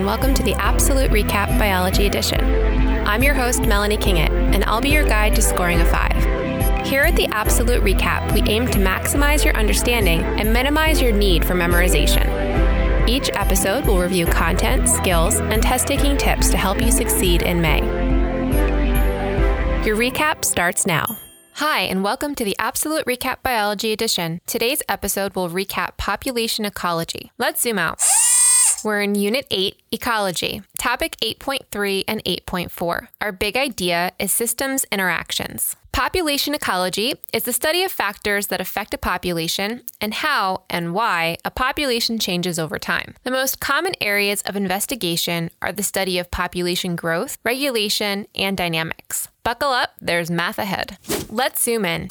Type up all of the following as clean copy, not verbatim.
welcome to the Absolute Recap Biology Edition. I'm your host, Melanie Kingett, and I'll be your guide to scoring a 5. Here at the Absolute Recap, we aim to maximize your understanding and minimize your need for memorization. Each episode will review content, skills, and test-taking tips to help you succeed in May. Your recap starts now. Hi, and welcome to the Absolute Recap Biology Edition. Today's episode will recap population ecology. Let's zoom out. We're in Unit 8, Ecology, Topic 8.3 and 8.4. Our big idea is systems interactions. Population ecology is the study of factors that affect a population and how and why a population changes over time. The most common areas of investigation are the study of population growth, regulation, and dynamics. Buckle up, there's math ahead. Let's zoom in.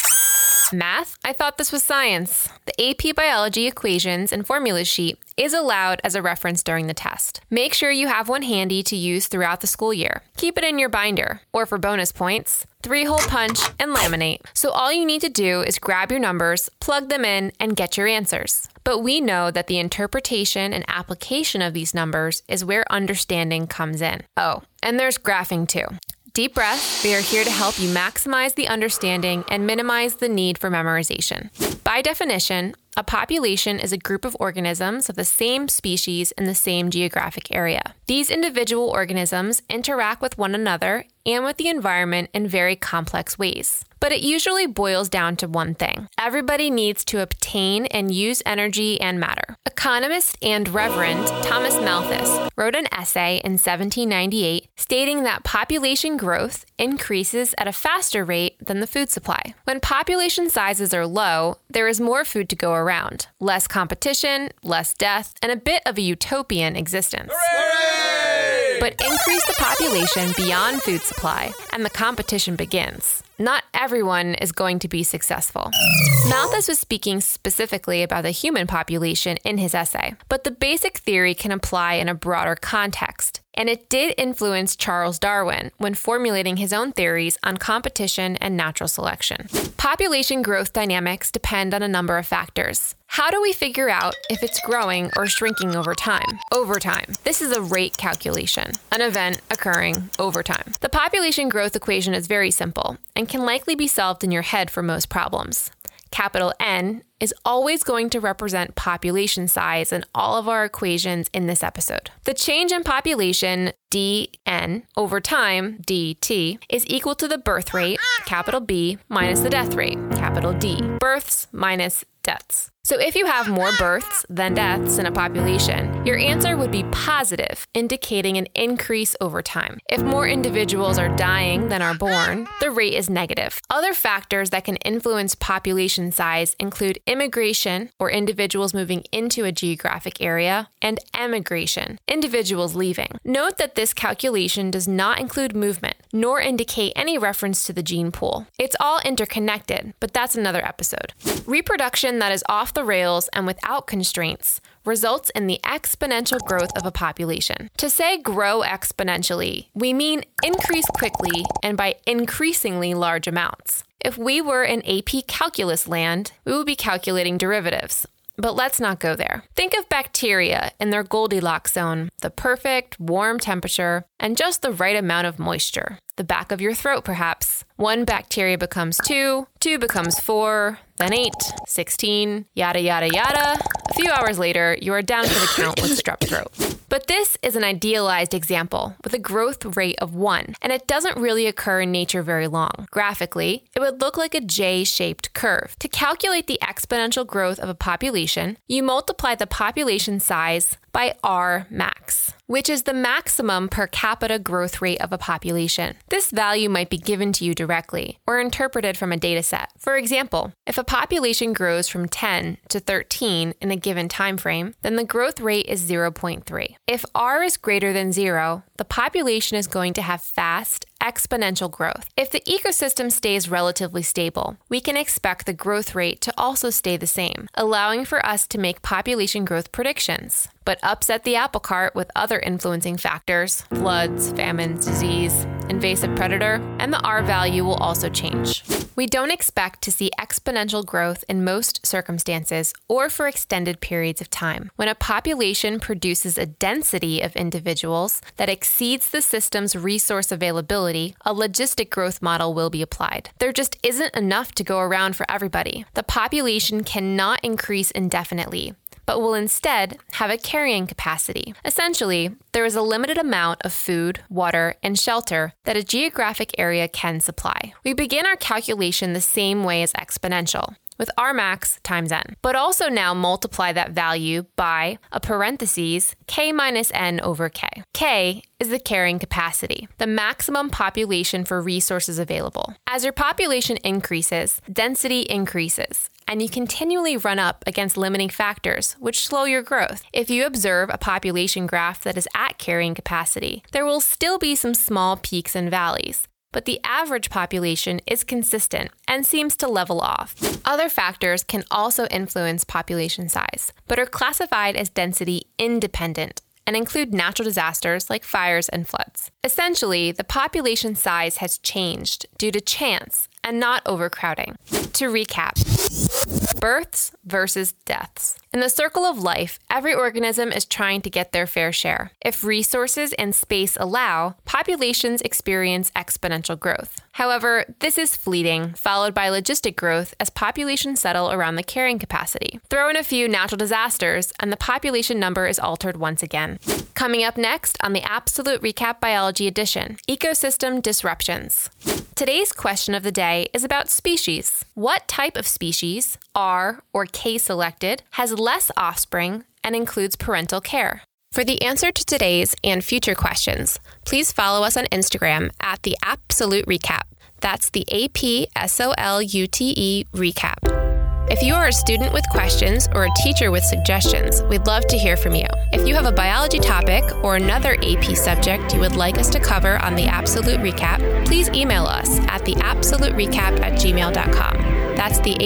Math? I thought this was science. The AP Biology equations and formula sheet is allowed as a reference during the test. Make sure you have one handy to use throughout the school year. Keep it in your binder, or for bonus points, 3-hole punch and laminate. So all you need to do is grab your numbers, plug them in, and get your answers. But we know that the interpretation and application of these numbers is where understanding comes in. Oh, and there's graphing too. Deep breath. We are here to help you maximize the understanding and minimize the need for memorization. By definition, a population is a group of organisms of the same species in the same geographic area. These individual organisms interact with one another and with the environment in very complex ways. But it usually boils down to one thing. Everybody needs to obtain and use energy and matter. Economist and Reverend Thomas Malthus wrote an essay in 1798 stating that population growth increases at a faster rate than the food supply. When population sizes are low, there is more food to go around, less competition, less death, and a bit of a utopian existence. Hooray! But increase the population beyond food supply, and the competition begins. Not everyone is going to be successful. Malthus was speaking specifically about the human population in his essay, but the basic theory can apply in a broader context. And it did influence Charles Darwin when formulating his own theories on competition and natural selection. Population growth dynamics depend on a number of factors. How do we figure out if it's growing or shrinking over time? Over time. This is a rate calculation, an event occurring over time. The population growth equation is very simple and can likely be solved in your head for most problems. Capital N is always going to represent population size in all of our equations in this episode. The change in population, dN, over time, dt, is equal to the birth rate, capital B, minus the death rate, capital D. Births minus deaths. So if you have more births than deaths in a population, your answer would be positive, indicating an increase over time. If more individuals are dying than are born, the rate is negative. Other factors that can influence population size include immigration, or individuals moving into a geographic area, and emigration, individuals leaving. Note that this calculation does not include movement, nor indicate any reference to the gene pool. It's all interconnected, but that's another episode. Reproduction that is off the rails and without constraints results in the exponential growth of a population. To say grow exponentially, we mean increase quickly and by increasingly large amounts. If we were in AP calculus land, we would be calculating derivatives. But let's not go there. Think of bacteria in their Goldilocks zone, the perfect warm temperature and just the right amount of moisture. The back of your throat, perhaps. 1 bacteria becomes 2, 2 becomes 4, then 8, 16, yada, yada, yada. A few hours later, you are down for the count with strep throat. But this is an idealized example with a growth rate of 1, and it doesn't really occur in nature very long. Graphically, it would look like a J-shaped curve. To calculate the exponential growth of a population, you multiply the population size by R max, which is the maximum per capita growth rate of a population. This value might be given to you directly or interpreted from a data set. For example, if a population grows from 10 to 13 in a given time frame, then the growth rate is 0.3. If R is greater than 0, the population is going to have fast, exponential growth. If the ecosystem stays relatively stable, we can expect the growth rate to also stay the same, allowing for us to make population growth predictions. But upset the apple cart with other influencing factors, floods, famines, disease, invasive predator, and the R value will also change. We don't expect to see exponential growth in most circumstances or for extended periods of time. When a population produces a density of individuals that exceeds the system's resource availability, a logistic growth model will be applied. There just isn't enough to go around for everybody. The population cannot increase indefinitely, but will instead have a carrying capacity. Essentially, there is a limited amount of food, water, and shelter that a geographic area can supply. We begin our calculation the same way as exponential, with Rmax times n, but also now multiply that value by a parentheses k minus n over k. K is the carrying capacity, the maximum population for resources available. As your population increases, density increases, and you continually run up against limiting factors, which slow your growth. If you observe a population graph that is at carrying capacity, there will still be some small peaks and valleys, but the average population is consistent and seems to level off. Other factors can also influence population size, but are classified as density independent and include natural disasters like fires and floods. Essentially, the population size has changed due to chance and not overcrowding. To recap, births versus deaths. In the circle of life, every organism is trying to get their fair share. If resources and space allow, populations experience exponential growth. However, this is fleeting, followed by logistic growth as populations settle around the carrying capacity. Throw in a few natural disasters, and the population number is altered once again. Coming up next on the Absolute Recap Biology Edition, ecosystem disruptions. Today's question of the day is about species. What type of species, R or K selected, has less offspring and includes parental care? For the answer to today's and future questions, please follow us on Instagram at the Absolute Recap. That's the APSOLUTE Recap. If you are a student with questions or a teacher with suggestions, we'd love to hear from you. If you have a biology topic or another AP subject you would like us to cover on the Absolute Recap, please email us at theabsoluterecap@gmail.com. That's the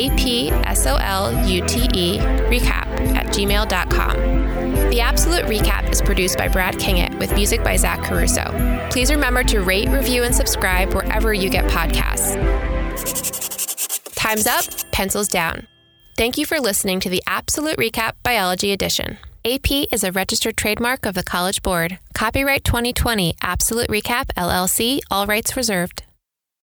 APSOLUTE recap@gmail.com. The Absolute Recap is produced by Brad Kingett with music by Zach Caruso. Please remember to rate, review, and subscribe wherever you get podcasts. Time's up, pencils down. Thank you for listening to the Absolute Recap Biology Edition. AP is a registered trademark of the College Board. Copyright 2020, Absolute Recap, LLC, all rights reserved.